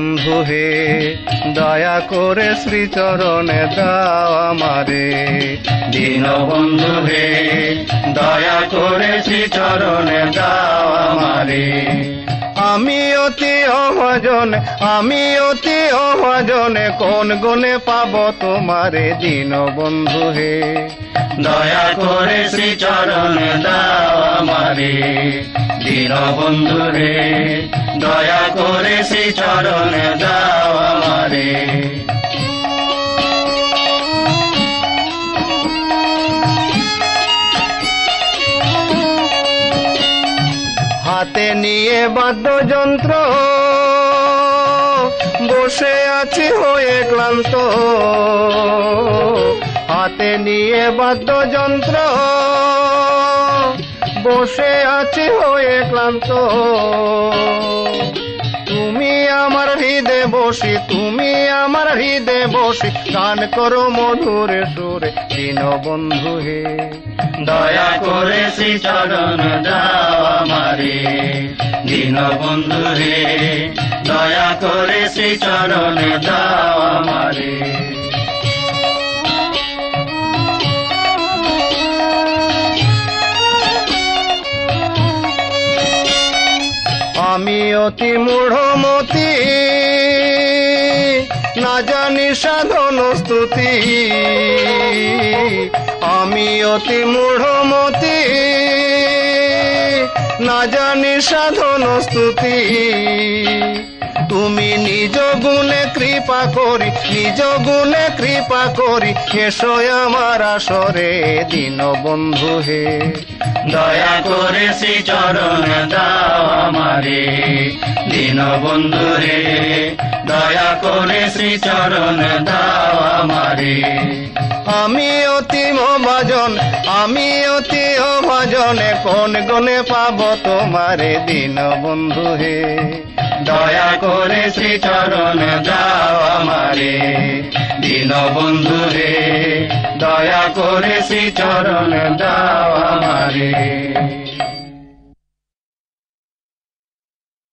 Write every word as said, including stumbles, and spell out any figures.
বন্ধু হে দয়া করে শ্রীচরণে দাও আমারে। দীনবন্ধু হে দয়া করে শ্রীচরণে দাও আমারে। আমি অতি অভাজনে আমি অতি অভাজনে কোন গুণে পাব তোমারে দীনবন্ধু হে দয়া করে শ্রীচরণে দাও আমারে। দীনবন্ধু হে দয়া করে শ্রীচরণে দাও আমারে। হাতে নিয়ে বাদ্যযন্ত্র বসে আছি হয়ে ক্লান্ত। হাতে নিয়ে বাদ্যযন্ত্র বসে আছি হয়ে ক্লান্ত। তুমি আমার হৃদয়ে বসি তুমি আমার হৃদয়ে বসি গান করো মধুরে সুরে দীনবন্ধু হে দয়া করে শ্রীচরণ দাও আমারে। দীনবন্ধু হে দয়া করে শ্রীচরণ দাও আমারে। আমি অতি মূঢ়মতি না জানি সাধন স্তুতি। আমি অতি মূঢ়মতি না জানি সাধন স্তুতি। তুমি নিজ গুণে কৃপা করি নিজ গুণে কৃপা করি এসো আমার আসরে দীনবন্ধু হে দয়া করে শ্রীচরণ দাও আমারে। দীনবন্ধু হে দয়া করে শ্রীচরণ দাও আমারে। আমি অতি অভাজন আমি অতি অভাজনে কোন গুণে পাব তোমারে দীনবন্ধু হে দয়া করে শ্রীচরণ দাও আমারে। দীনবন্ধু হে দয়া করে শ্রীচরণ দাও আমারে।